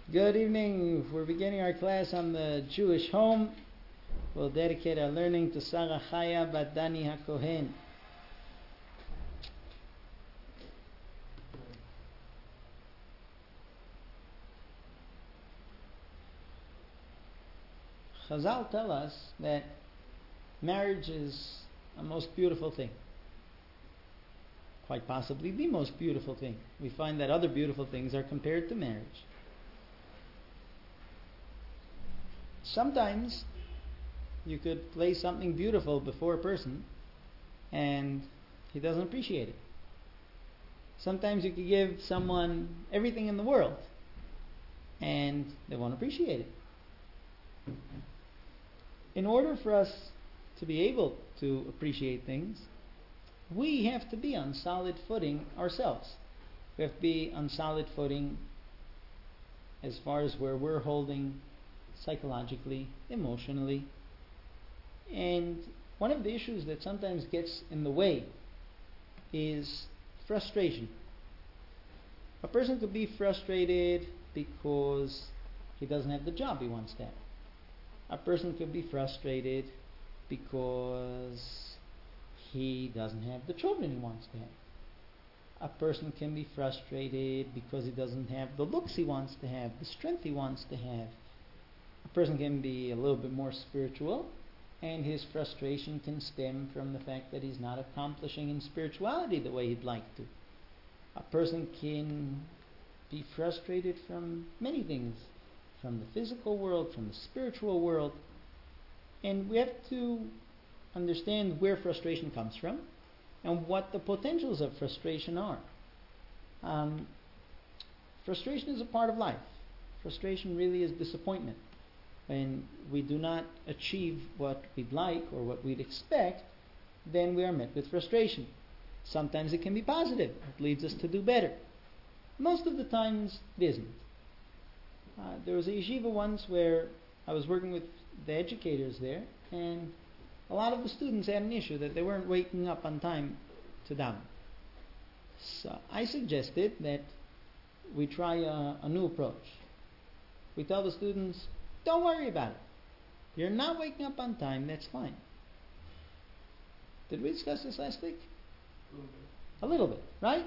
Good evening. We're beginning our class on the Jewish home. We'll dedicate our learning to Sarah Chaya bat Dani HaKohen. Chazal tell us that marriage is a most beautiful thing. Quite possibly the most beautiful thing. We find that other beautiful things are compared to marriage. Sometimes you could place something beautiful before a person and he doesn't appreciate it. Sometimes you could give someone everything in the world and they won't appreciate it. In order for us to be able to appreciate things, we have to be on solid footing ourselves. We have to be on solid footing as far as where we're holding psychologically, emotionally. And one of the issues that sometimes gets in the way is frustration. A person could be frustrated because he doesn't have the job he wants to have. A person could be frustrated because he doesn't have the children he wants to have. A person can be frustrated because he doesn't have the looks he wants to have, the strength he wants to have. A person can be a little bit more spiritual, and his frustration can stem from the fact that he's not accomplishing in spirituality the way he'd like to. A person can be frustrated from many things, from the physical world, from the spiritual world, and we have to understand where frustration comes from and what the potentials of frustration are. Frustration is a part of life. Frustration really is disappointment. When we do not achieve what we'd like or what we'd expect, then we are met with frustration. Sometimes it can be positive. It leads us to do better. Most of the times it isn't. There was a yeshiva once where I was working with the educators there, and a lot of the students had an issue that they weren't waking up on time to daven. So I suggested that we try a new approach. We tell the students, don't worry about it. You're not waking up on time, that's fine. Did we discuss this last week? A little bit, right?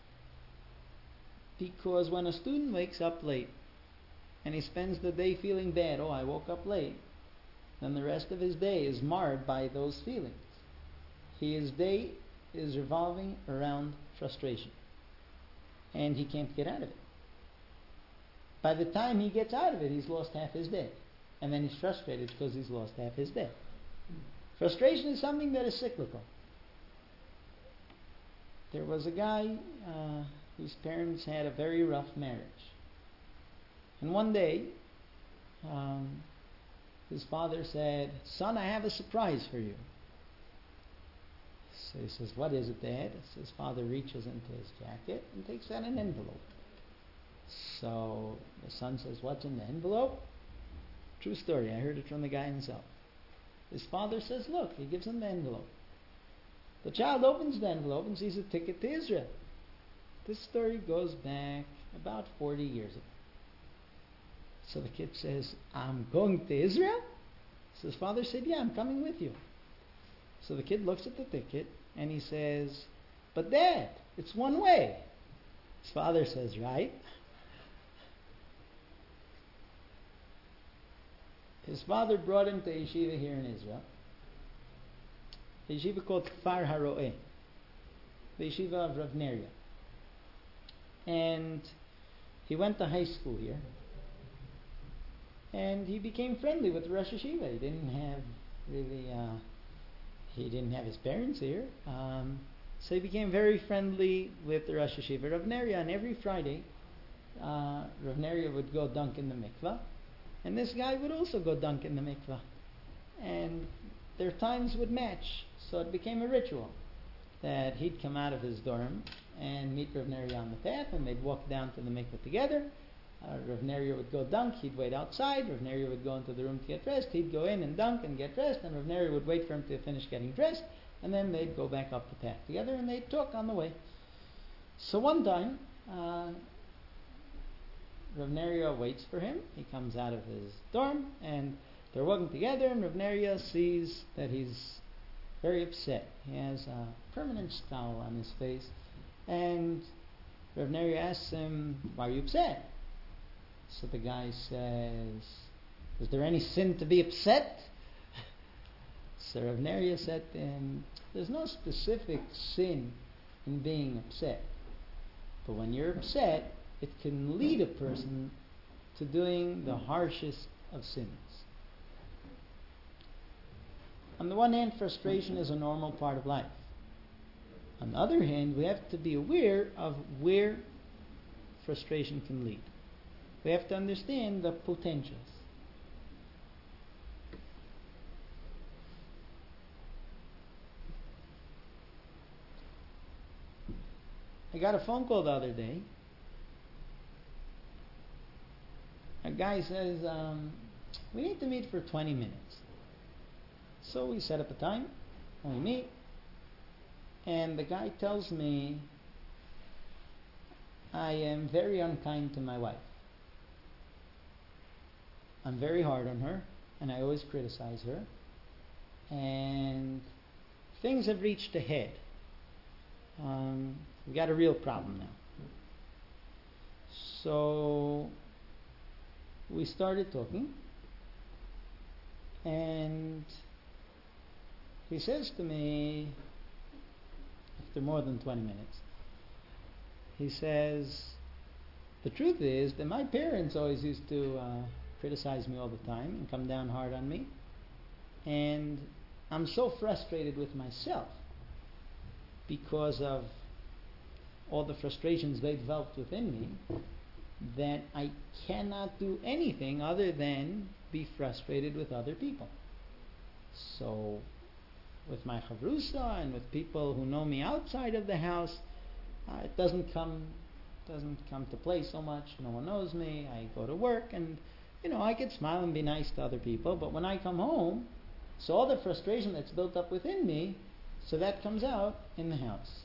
Because when a student wakes up late and he spends the day feeling bad, oh, I woke up late, then the rest of his day is marred by those feelings. His day is revolving around frustration, and he can't get out of it. By the time he gets out of it, he's lost half his day. And then he's frustrated because he's lost half his day. Frustration is something that is cyclical. There was a guy whose parents had a very rough marriage. And one day, his father said, son, I have a surprise for you. So he says, what is it, Dad? So his father reaches into his jacket and takes out an envelope. So the son says, what's in the envelope? True story, I heard it from the guy himself. His father says, look, he gives him the envelope. The child opens the envelope and sees a ticket to Israel. This story goes back about 40 years ago. So the kid says, I'm going to Israel? So his father said, yeah, I'm coming with you. So the kid looks at the ticket and he says, but Dad, it's one way. His father says, right? His father brought him to a yeshiva here in Israel. A yeshiva called Kfar HaRo'eh. The yeshiva of Rav Neria. And he went to high school here. And he became friendly with the Rosh Yeshiva. He didn't have his parents here. So he became very friendly with the Rosh Yeshiva Rav Neria. And every Friday, Rav Neria would go dunk in the mikvah. And this guy would also go dunk in the mikvah. And their times would match. So it became a ritual that he'd come out of his dorm and meet Rav Neria on the path, and they'd walk down to the mikvah together. Rav Neria would go dunk, he'd wait outside. Rav Neria would go into the room to get dressed. He'd go in and dunk and get dressed, and Rav Neria would wait for him to finish getting dressed, and then they'd go back up the path together and they'd talk on the way. So one time, Rav Neria waits for him. He comes out of his dorm, and they're walking together, and Rav Neria sees that he's very upset. He has a permanent scowl on his face, and Rav Neria asks him, "Why are you upset?" So the guy says, "Is there any sin to be upset?" So Rav Neria said to him, "There's no specific sin in being upset. But when you're upset, it can lead a person to doing the harshest of sins." On the one hand, frustration is a normal part of life. On the other hand, we have to be aware of where frustration can lead. We have to understand the potentials. I got a phone call the other day. A guy says, "We need to meet for 20 minutes. So we set up a time, and we meet. And the guy tells me, "I am very unkind to my wife. I'm very hard on her, and I always criticize her. And things have reached a head. We got a real problem now." So we started talking, and he says to me, after more than 20 minutes, he says, "The truth is that my parents always used to criticize me all the time and come down hard on me, and I'm so frustrated with myself because of all the frustrations they developed within me that I cannot do anything other than be frustrated with other people. So with my chavrusa and with people who know me outside of the house, it doesn't come to play so much. No one knows me. I go to work, and I could smile and be nice to other people, but when I come home, so all the frustration that's built up within me, so that comes out in the house."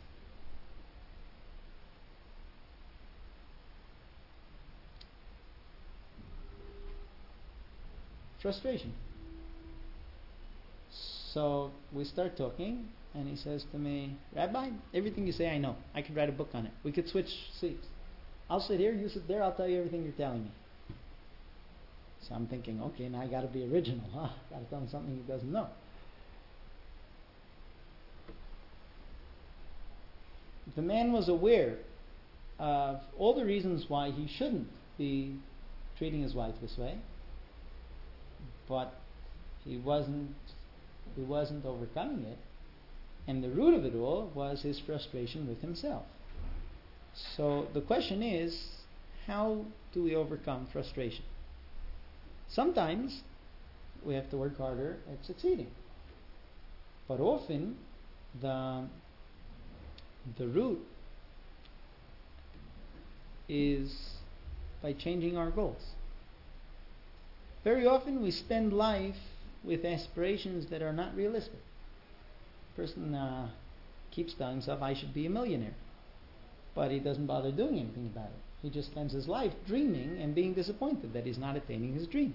Frustration. So we start talking, and he says to me, "Rabbi, everything you say I know. I could write a book on it. We could switch seats. I'll sit here, you sit there, I'll tell you everything you're telling me." So I'm thinking, okay, now I got to be original, huh? Got to tell him something he doesn't know. The man was aware of all the reasons why he shouldn't be treating his wife this way, but he wasn't overcoming it, and the root of it all was his frustration with himself. So the question is, how do we overcome frustration? Sometimes we have to work harder at succeeding, but often the root is by changing our goals. Very often we spend life with aspirations that are not realistic. A person keeps telling himself, "I should be a millionaire," but he doesn't bother doing anything about it. He just spends his life dreaming and being disappointed that he's not attaining his dream.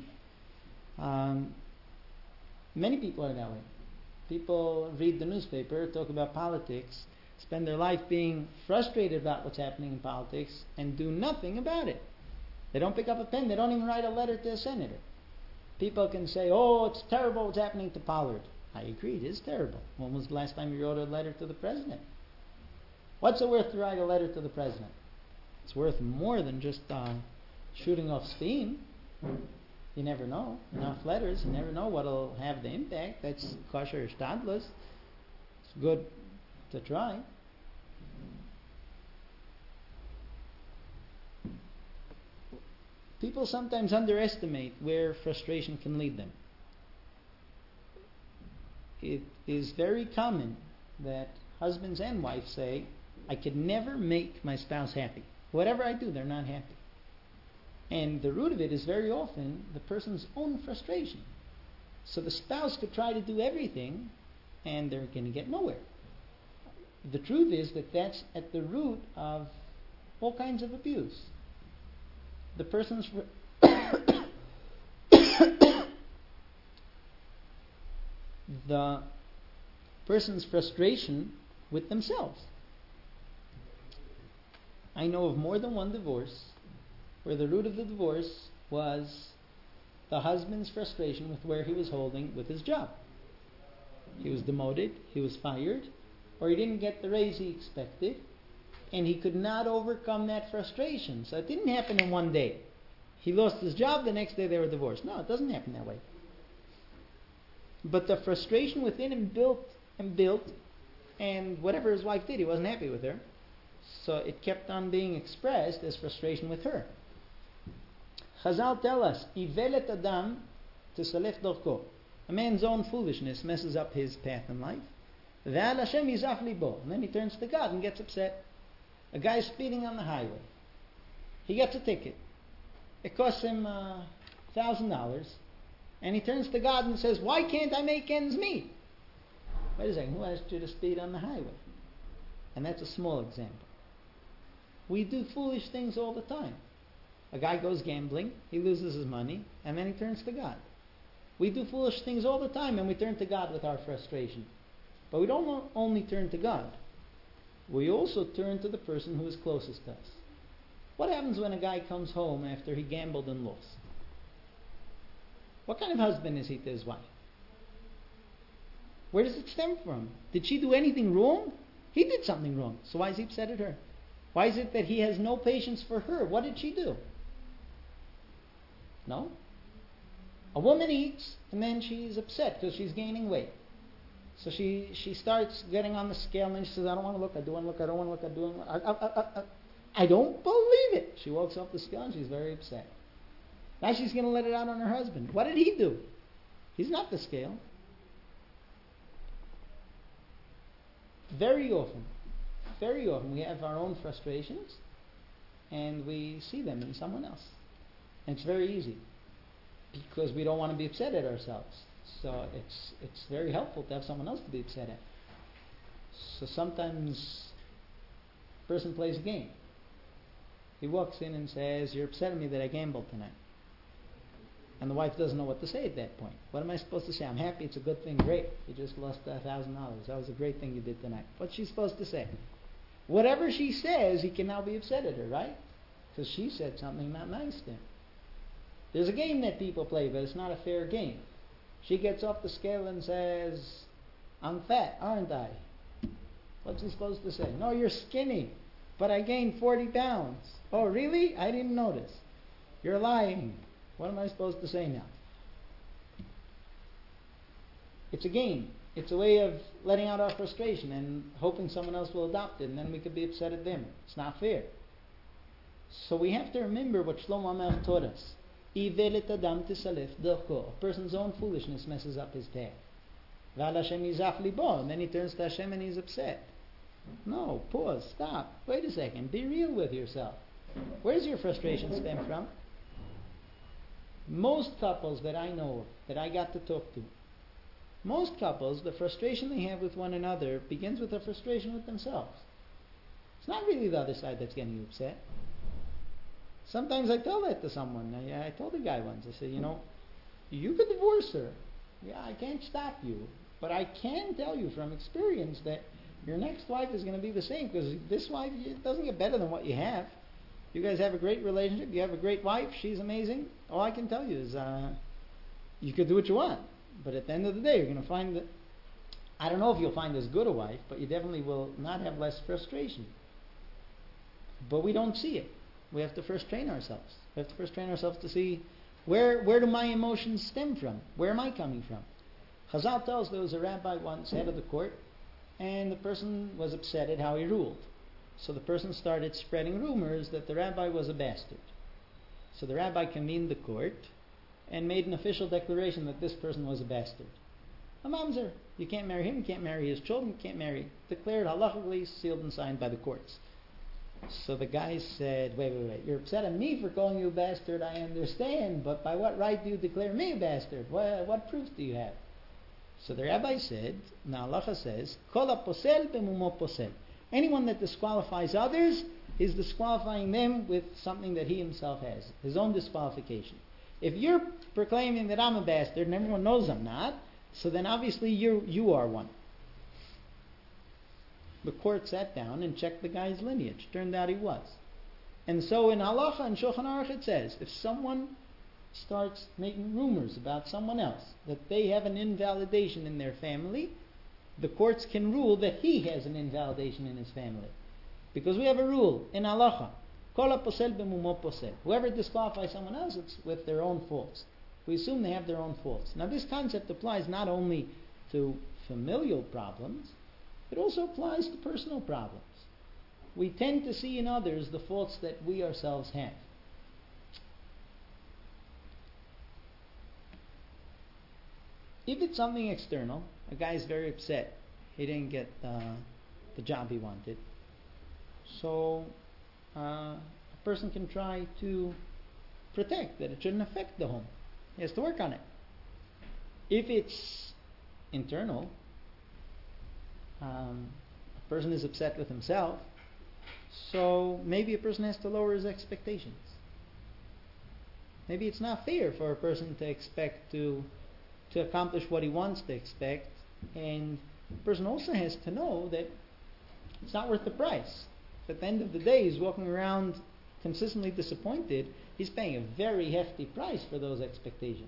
Many people are that way. People read the newspaper, talk about politics, spend their life being frustrated about what's happening in politics, and do nothing about it. They don't pick up a pen. They don't even write a letter to a senator. People can say, "Oh, it's terrible what's happening to Pollard." I agree, it is terrible. When was the last time you wrote a letter to the president? What's it worth to write a letter to the president? It's worth more than just shooting off steam. You never know. Enough letters, you never know what will have the impact. That's kosher shtadlus. It's good to try. People sometimes underestimate where frustration can lead them. It is very common that husbands and wives say, "I could never make my spouse happy. Whatever I do, they're not happy." And the root of it is very often the person's own frustration. So the spouse could try to do everything, and they're going to get nowhere. The truth is that that's at the root of all kinds of abuse. the person's the person's frustration with themselves. I know of more than one divorce where the root of the divorce was the husband's frustration with where he was holding with his job. He was demoted, he was fired, or he didn't get the raise he expected, and he could not overcome that frustration. So it didn't happen in one day. He lost his job, the next day they were divorced. No, it doesn't happen that way. But the frustration within him built, and whatever his wife did, he wasn't happy with her. So it kept on being expressed as frustration with her. Chazal tell us, Ivelet Adam Tisalef Dorko. A man's own foolishness messes up his path in life. Ve'al Hashem yizaf libo. And then he turns to God and gets upset. A guy is speeding on the highway. He gets a ticket. It costs him $1,000. And he turns to God and says, why can't I make ends meet? Wait a second, who asked you to speed on the highway? And that's a small example. We do foolish things all the time. A guy goes gambling, he loses his money, and then he turns to God. We do foolish things all the time, and we turn to God with our frustration. But we don't only turn to God. We also turn to the person who is closest to us. What happens when a guy comes home after he gambled and lost? What kind of husband is he to his wife? Where does it stem from? Did she do anything wrong? He did something wrong. So why is he upset at her? Why is it that he has no patience for her? What did she do? No? A woman eats and then she's upset because she's gaining weight. So she starts getting on the scale and then she says, I don't want to look, I don't want to look, I don't want to look, I don't want to look. I don't believe it. She walks off the scale and she's very upset. Now she's going to let it out on her husband. What did he do? He's not the scale. Very often we have our own frustrations and we see them in someone else. And it's very easy because we don't want to be upset at ourselves. So it's very helpful to have someone else to be upset at. So sometimes a person plays a game. He walks in and says, you're upset at me that I gambled tonight. And the wife doesn't know what to say at that point. What am I supposed to say? I'm happy, it's a good thing, great. You just lost $1,000. That was a great thing you did tonight. What's she supposed to say? Whatever she says, he can now be upset at her, right? Because she said something not nice to him. There's a game that people play, but it's not a fair game. She gets off the scale and says, I'm fat, aren't I? What's he supposed to say? No, you're skinny, but I gained 40 pounds. Oh, really? I didn't notice. You're lying. What am I supposed to say now? It's a game. It's a way of letting out our frustration and hoping someone else will adopt it, and then we could be upset at them. It's not fair. So we have to remember what Shlomo HaMelech taught us. Ivelet Adam Tisalef Dorko. A person's own foolishness messes up his path. Ve'al Hashem yizaf libo. And then he turns to Hashem and he's upset. No, pause, stop. Wait a second. Be real with yourself. Where's your frustration stem from? Most couples that I know of, that I got to talk to, most couples, the frustration they have with one another begins with a frustration with themselves. It's not really the other side that's getting you upset. Sometimes I tell that to someone. I told a guy once, I said, you could divorce her. Yeah, I can't stop you. But I can tell you from experience that your next wife is going to be the same, because this wife, it doesn't get better than what you have. You guys have a great relationship. You have a great wife. She's amazing. All I can tell you is you could do what you want. But at the end of the day, you're going to find that, I don't know if you'll find as good a wife, but you definitely will not have less frustration. But we don't see it. We have to first train ourselves. We have to first train ourselves to see where do my emotions stem from? Where am I coming from? Chazal tells there was a rabbi once, head of the court, and the person was upset at how he ruled. So the person started spreading rumors that the rabbi was a bastard. So the rabbi convened the court and made an official declaration that this person was a bastard. A mamzer. You can't marry him, you can't marry his children, you can't marry. Declared halachically, sealed and signed by the courts. So the guy said, wait, you're upset at me for calling you a bastard, I understand, but by what right do you declare me a bastard? What proof do you have? So the rabbi said, now halacha says, Kol haposel bemumo posel. Anyone that disqualifies others, He's disqualifying them with something that he himself has, his own disqualification. If you're proclaiming that I'm a bastard and everyone knows I'm not, so then obviously you are one. The court sat down and checked the guy's lineage. Turned out he was. And so in Halacha and Shulchan Aruch it says, if someone starts making rumors about someone else, that they have an invalidation in their family, the courts can rule that he has an invalidation in his family. Because we have a rule in Halacha, Kol haposel b'mumo posel. Whoever disqualifies someone else, it's with their own faults. We assume they have their own faults. Now this concept applies not only to familial problems, it also applies to personal problems. We tend to see in others the faults that we ourselves have. If it's something external, a guy is very upset. He didn't get the job he wanted. So a person can try to protect that it shouldn't affect the home. He has to work on it. If it's internal, a person is upset with himself, so maybe a person has to lower his expectations. Maybe it's not fair for a person to expect to accomplish what he wants to expect, and the person also has to know that it's not worth the price. If at the end of the day he's walking around consistently disappointed, he's paying a very hefty price for those expectations.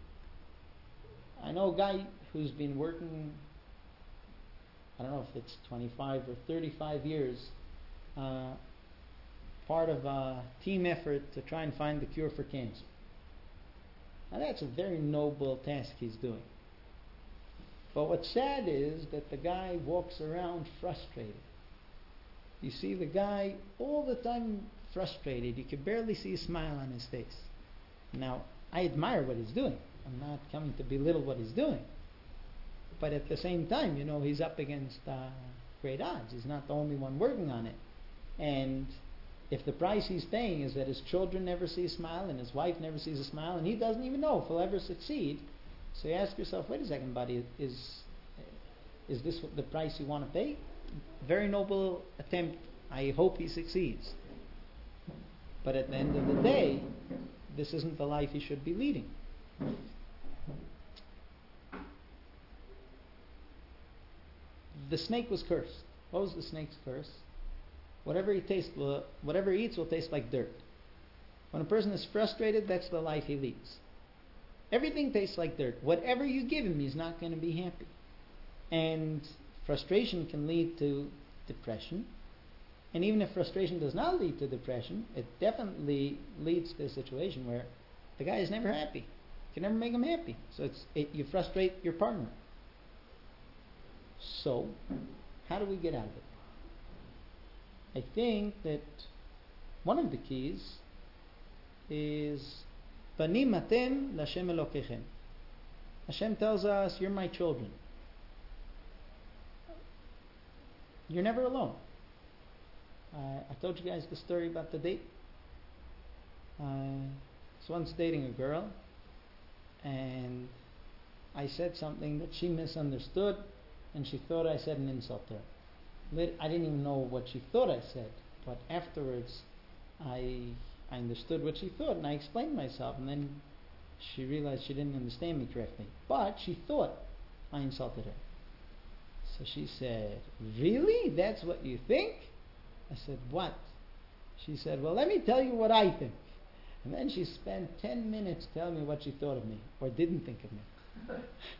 I know a guy who's been working, I don't know if it's 25 or 35 years, part of a team effort to try and find the cure for cancer. Now that's a very noble task he's doing. But what's sad is that the guy walks around frustrated. You see the guy all the time frustrated. You can barely see a smile on his face. Now, I admire what he's doing. I'm not coming to belittle what he's doing. But at the same time, he's up against great odds. He's not the only one working on it. And if the price he's paying is that his children never see a smile and his wife never sees a smile and he doesn't even know if he'll ever succeed, so you ask yourself, wait a second, buddy, is this the price you want to pay? Very noble attempt. I hope he succeeds. But at the end of the day, this isn't the life he should be leading. The snake was cursed. What was the snake's curse? Whatever he eats will taste like dirt. When a person is frustrated, that's the life he leads. Everything tastes like dirt. Whatever you give him, he's not going to be happy. And frustration can lead to depression. And even if frustration does not lead to depression, it definitely leads to a situation where the guy is never happy. You can never make him happy. So you frustrate your partner. So, how do we get out of it? I think that one of the keys is Banim atem l'Hashem Elokechem. Hashem tells us, you're my children. You're never alone. I told you guys the story about the date. I was once dating a girl, and I said something that she misunderstood, and she thought I said an insult to her. I didn't even know what she thought I said, but afterwards I understood what she thought, and I explained myself, and then she realized she didn't understand me correctly. But she thought I insulted her. So she said, really? That's what you think? I said, what? She said, well, let me tell you what I think. And then she spent 10 minutes telling me what she thought of me, or didn't think of me.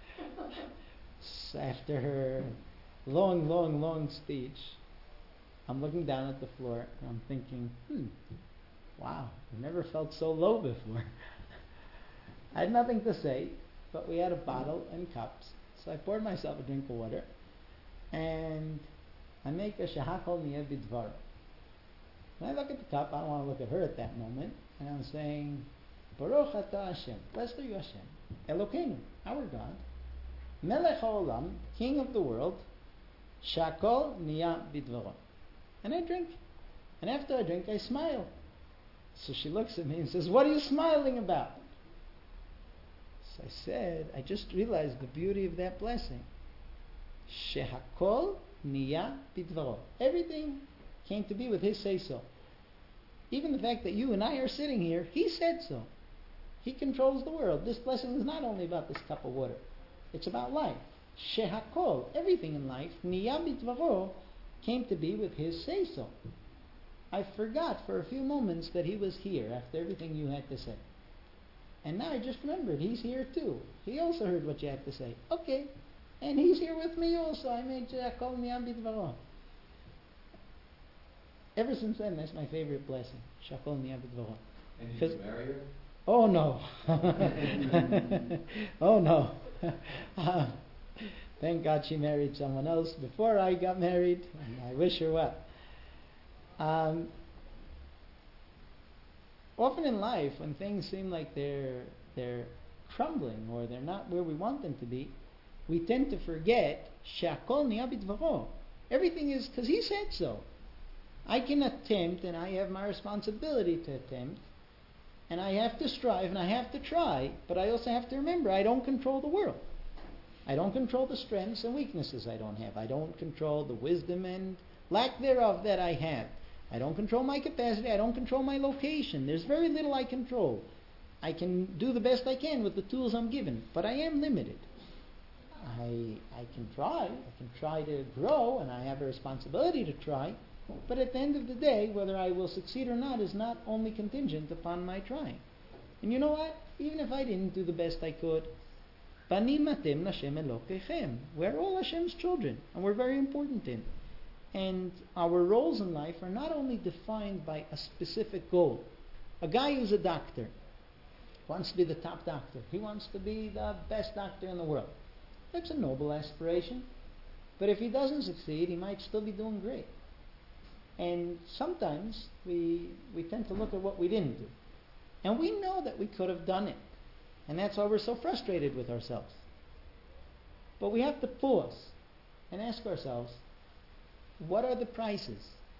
So after her long speech, I'm looking down at the floor and I'm thinking, wow, I've never felt so low before. I had nothing to say, but we had a bottle and cups. So I poured myself a drink of water and I make a shehakol niyeh bidvaro. When I look at the cup, I don't want to look at her at that moment, and I'm saying, Baruch atah Hashem, blessed are you Hashem, Elokeinu, our God, Melech haolam, King of the world, Shakol niyeh bidvaro. And I drink. And after I drink, I smile. So she looks at me and says, what are you smiling about? So I said, I just realized the beauty of that blessing. Shehakol niyeh bidvaro. Everything came to be with his say-so. Even the fact that you and I are sitting here, He said so. He controls the world. This blessing is not only about this cup of water. It's about life. Shehakol, everything in life, Niya B'Dvaro, came to be with His say-so. I forgot for a few moments that He was here after everything you had to say. And now I just remembered, He's here too. He also heard what you had to say. Okay. And He's here with me also. I made Shehakol Niya B'Dvaro. Ever since then, that's my favorite blessing. Shehakol Niya B'Dvaro. And did you marry her? Oh no. Oh no. Thank God she married someone else before I got married, and I wish her well. Often in life, when things seem like they're crumbling or they're not where we want them to be, we tend to forget Shehakol Niya B'Dvaro. Everything is because He said so. I can attempt, and I have my responsibility to attempt, and I have to strive, and I have to try, but I also have to remember I don't control the world. I don't control the strengths and weaknesses I don't have. I don't control the wisdom and lack thereof that I have. I don't control my capacity. I don't control my location. There's very little I control. I can do the best I can with the tools I'm given, but I am limited. I can try. I can try to grow, and I have a responsibility to try. But at the end of the day, whether I will succeed or not is not only contingent upon my trying. And you know what? Even if I didn't do the best I could, Banim atem Lashem Elokechem. We're all Hashem's children, and we're very important in. And our roles in life are not only defined by a specific goal. A guy who's a doctor wants to be the top doctor. He wants to be the best doctor in the world. That's a noble aspiration. But if he doesn't succeed, he might still be doing great. And sometimes we tend to look at what we didn't do. And we know that we could have done it. And that's why we're so frustrated with ourselves. But we have to pause and ask ourselves, what are the prices?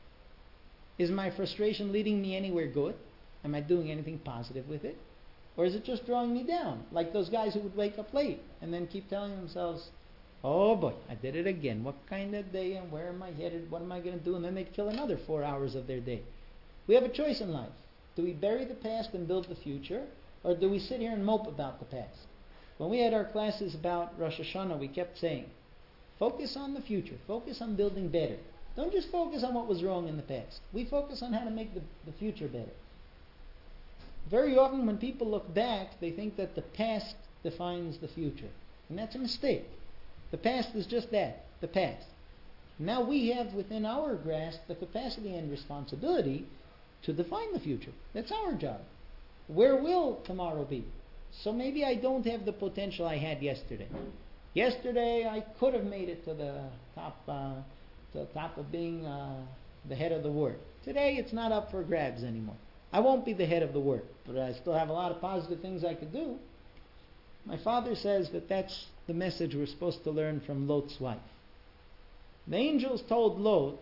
Is my frustration leading me anywhere good? Am I doing anything positive with it? Or is it just drawing me down? Like those guys who would wake up late and then keep telling themselves, oh boy, I did it again. What kind of day and where am I headed? What am I going to do? And then they'd kill another 4 hours of their day. We have a choice in life. Do we bury the past and build the future? Or do we sit here and mope about the past? When we had our classes about Rosh Hashanah, we kept saying, focus on the future. Focus on building better. Don't just focus on what was wrong in the past. We focus on how to make the future better. Very often when people look back, they think that the past defines the future. And that's a mistake. The past is just that, the past. Now we have within our grasp the capacity and responsibility to define the future. That's our job. Where will tomorrow be? So maybe I don't have the potential I had yesterday. Yesterday I could have made it to the top of being the head of the word. Today it's not up for grabs anymore. I won't be the head of the word, but I still have a lot of positive things I could do. My father says that that's the message we're supposed to learn from Lot's wife. The angels told Lot,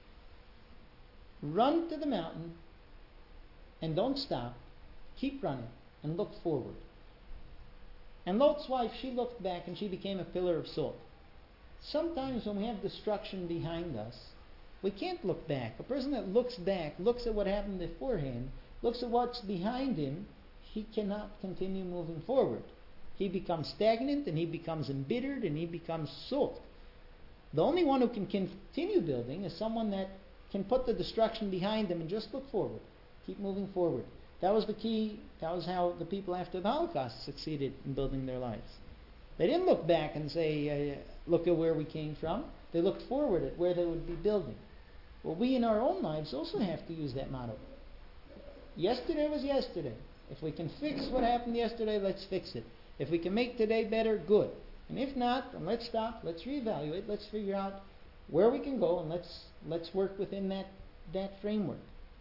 run to the mountain and don't stop. Keep running and look forward. And Lot's wife, she looked back and she became a pillar of salt. Sometimes when we have destruction behind us, we can't look back. A person that looks back, looks at what happened beforehand, looks at what's behind him, he cannot continue moving forward. He becomes stagnant and he becomes embittered and he becomes salt. The only one who can continue building is someone that can put the destruction behind him and just look forward. Keep moving forward. That was the key. That was how the people after the Holocaust succeeded in building their lives. They didn't look back and say, look at where we came from. They looked forward at where they would be building. Well, we in our own lives also have to use that motto. Yesterday was yesterday. If we can fix what happened yesterday, let's fix it. If we can make today better, good. And if not, then let's stop, let's reevaluate, let's figure out where we can go, and let's work within that framework.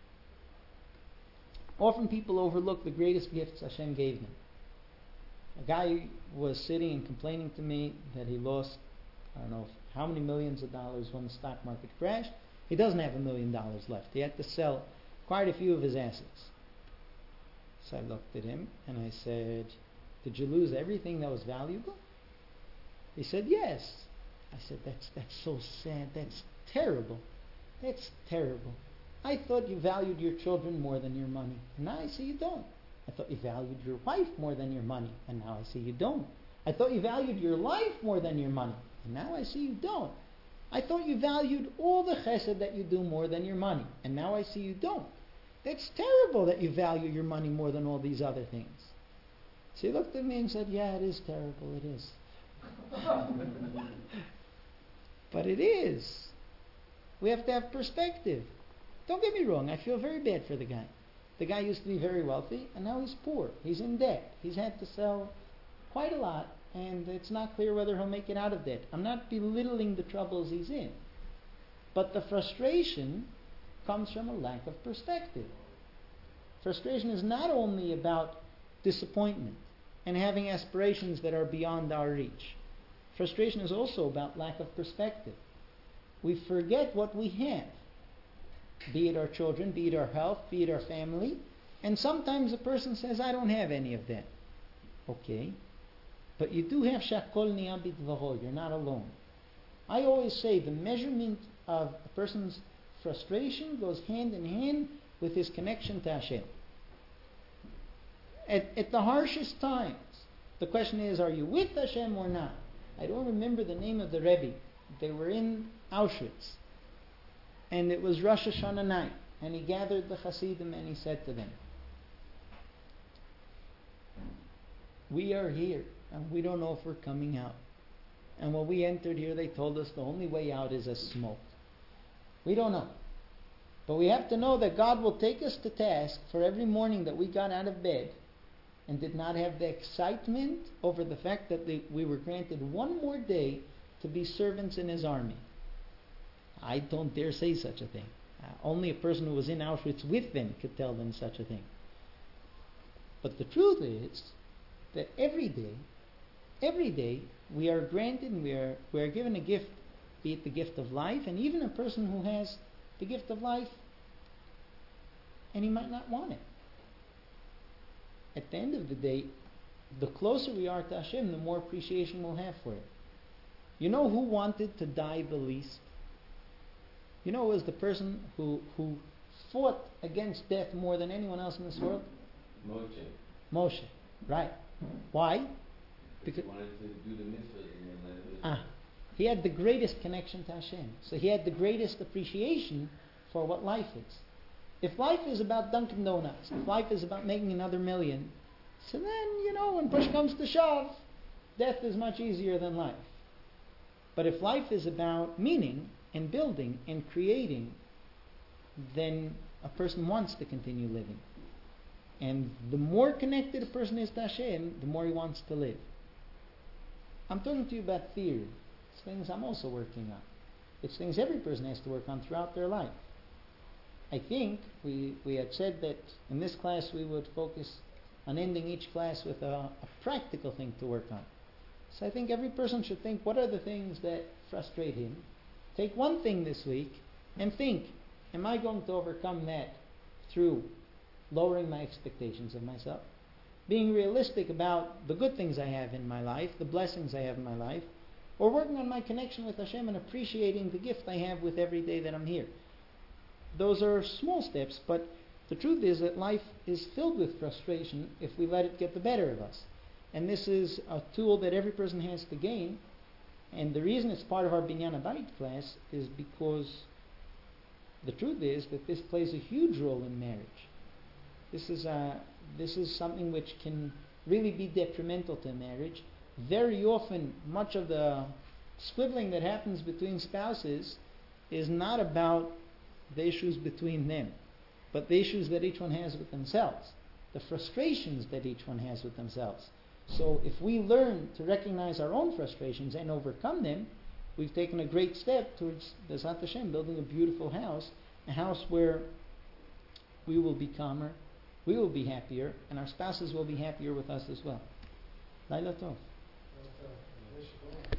Often people overlook the greatest gifts Hashem gave them. A guy was sitting and complaining to me that he lost, I don't know how many millions of dollars when the stock market crashed. He doesn't have $1 million left. He had to sell quite a few of his assets. So I looked at him and I said, did you lose everything that was valuable? He said, yes. I said, that's so sad. That's terrible. That's terrible. I thought you valued your children more than your money, and now I see you don't. I thought you valued your wife more than your money, and now I see you don't. I thought you valued your life more than your money, and now I see you don't. I thought you valued all the chesed that you do more than your money, and now I see you don't. That's terrible that you value your money more than all these other things. So he looked at me and said, yeah, it is terrible, it is. But it is. We have to have perspective. Don't get me wrong, I feel very bad for the guy. The guy used to be very wealthy, and now he's poor. He's in debt. He's had to sell quite a lot, and it's not clear whether he'll make it out of debt. I'm not belittling the troubles he's in. But the frustration comes from a lack of perspective. Frustration is not only about disappointment and having aspirations that are beyond our reach. Frustration is also about lack of perspective. We forget what we have, be it our children, be it our health, be it our family, and sometimes a person says, I don't have any of that. Okay, but you do have shakol niyabit v'ho, you're not alone. I always say the measurement of a person's frustration goes hand in hand with his connection to Hashem. At the harshest times, the question is, are you with Hashem or not? I don't remember the name of the Rebbe. They were in Auschwitz, and it was Rosh Hashanah night, and he gathered the Hasidim and he said to them, we are here, and we don't know if we're coming out. And when we entered here, they told us the only way out is as smoke. We don't know. But we have to know that God will take us to task for every morning that we got out of bed and did not have the excitement over the fact that we were granted one more day to be servants in His army. I don't dare say such a thing. Only a person who was in Auschwitz with them could tell them such a thing. But the truth is that every day we are granted and we are given a gift, be it the gift of life, and even a person who has the gift of life and he might not want it. At the end of the day, the closer we are to Hashem, the more appreciation we'll have for it. You know who wanted to die the least? You know, it was the person who fought against death more than anyone else in this world? Moshe. Right. Why? Because he wanted to do the mitzvahs. He had the greatest connection to Hashem. So he had the greatest appreciation for what life is. If life is about Dunkin' Donuts, if life is about making another million, so then, when push comes to shove, death is much easier than life. But if life is about meaning and building and creating, then a person wants to continue living. And the more connected a person is to Hashem, the more he wants to live. I'm talking to you about theory. It's things I'm also working on. It's things every person has to work on throughout their life. I think we had said that in this class we would focus on ending each class with a practical thing to work on. So I think every person should think, what are the things that frustrate him? Take one thing this week and think, am I going to overcome that through lowering my expectations of myself? Being realistic about the good things I have in my life, the blessings I have in my life, or working on my connection with Hashem and appreciating the gift I have with every day that I'm here. Those are small steps, but the truth is that life is filled with frustration if we let it get the better of us. And this is a tool that every person has to gain. And the reason it's part of our Binyan Habayit class is because the truth is that this plays a huge role in marriage. This is something which can really be detrimental to marriage. Very often, much of the squibbling that happens between spouses is not about the issues between them, but the issues that each one has with themselves, the frustrations that each one has with themselves. So if we learn to recognize our own frustrations and overcome them, we've taken a great step towards B'ezrat Hashem, building a beautiful house, a house where we will be calmer, we will be happier, and our spouses will be happier with us as well. Laila Tov.